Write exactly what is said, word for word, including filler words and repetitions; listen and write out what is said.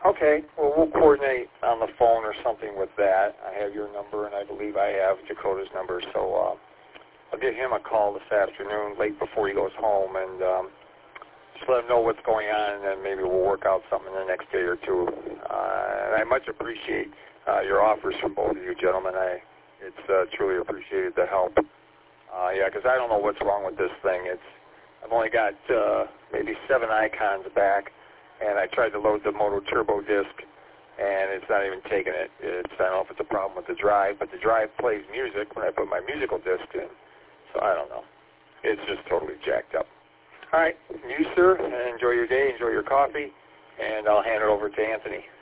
Okay, well, we'll coordinate on the phone or something with that. I have your number, and I believe I have Dakota's number, so uh, I'll give him a call this afternoon, late before he goes home, and um, just let him know what's going on, and then maybe we'll work out something in the next day or two. Uh, and I much appreciate uh, your offers from both of you gentlemen. I, it's uh, truly appreciated the help. Uh, yeah, because I don't know what's wrong with this thing. It's I've only got uh, maybe seven icons back, and I tried to load the Moto Turbo disc, and it's not even taking it. It's, I don't know if it's a problem with the drive, but the drive plays music when I put my musical disc in, so I don't know. It's just totally jacked up. All right, you, sir, enjoy your day, enjoy your coffee, and I'll hand it over to Anthony.